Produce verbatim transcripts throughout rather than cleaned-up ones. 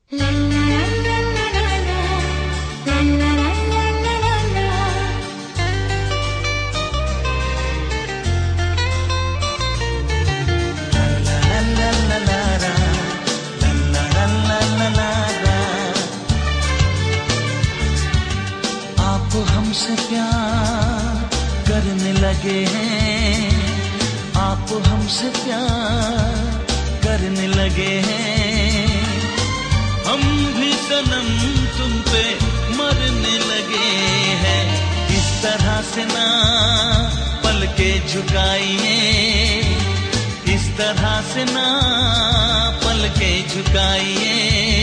हमसे प्यार करने लगे हैं, आप हमसे प्यार करने लगे हैं, हम भी सनम तुम पे मरने लगे हैं। इस तरह से ना पल के झुकाइए, इस तरह से ना पल के झुकाइए,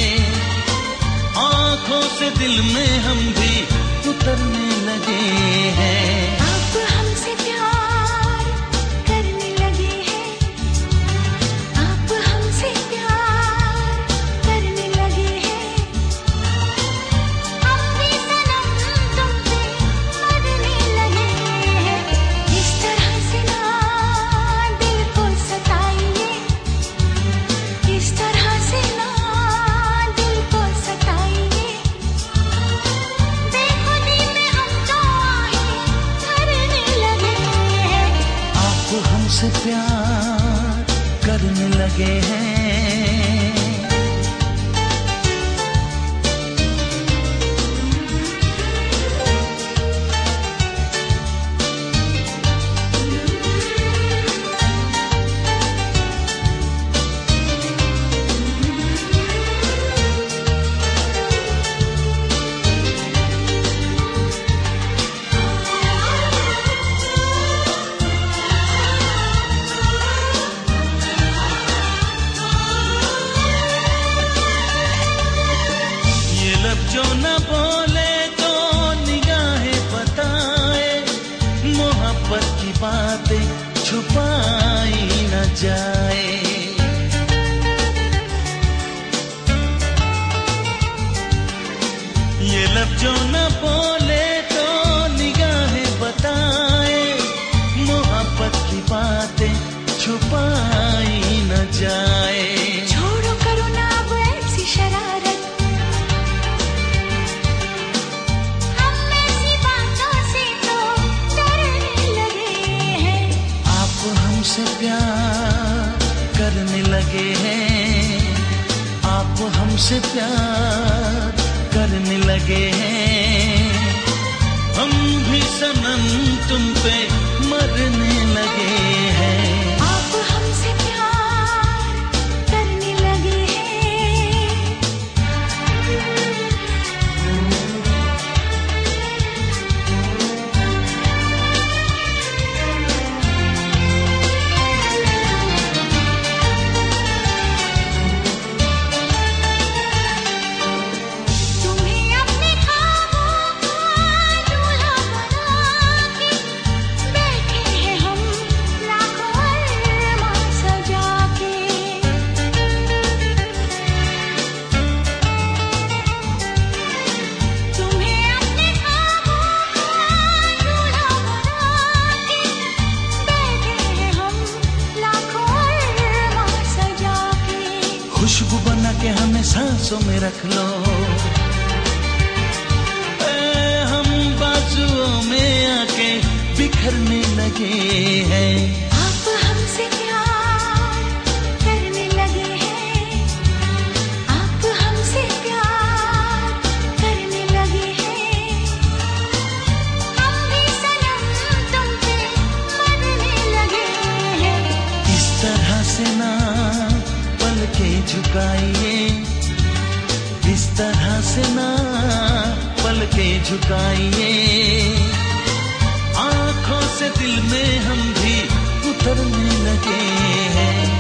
आंखों से दिल में हम भी उतरने लगे हैं। आप हमसे प्यार करने लगे हैं, आप हमसे प्यार करने लगे हैं, हम भी सनम तुम पे मरने लगे हैं। इस तरह से ना दिल को सताइए, इस तरह से ना दिल को सताइए, हमसे प्यार करने लगे हैं। जो न बोले तो निगाहें बताए, मोहब्बत की बातें छुपाई न जाए। ये लब जो न बोले तो निगाहें बताए, मोहब्बत की बातें छुपाई न जाए। छोड़ो करो ना अब ऐसी शरारत, हमसे प्यार करने लगे हैं, आप हमसे प्यार करने लगे हैं, हम भी सनम तुम पे मरने लगे हैं। आप हमसे प्यार करने लगे हैं, खुशबू बना के हमें सांसों में रख लो, ए, हम बाजुओं में आके बिखरने लगे हैं। आप हमसे प्यार करने लगे हैं, आप हमसे प्यार करने लगे हैं, हम भी सनम तुम पे मरने लगे हैं। इस तरह से ना पल के झुकाइए, इस तरह से ना पल के झुकाइए, आंखों से दिल में हम भी उतरने लगे हैं।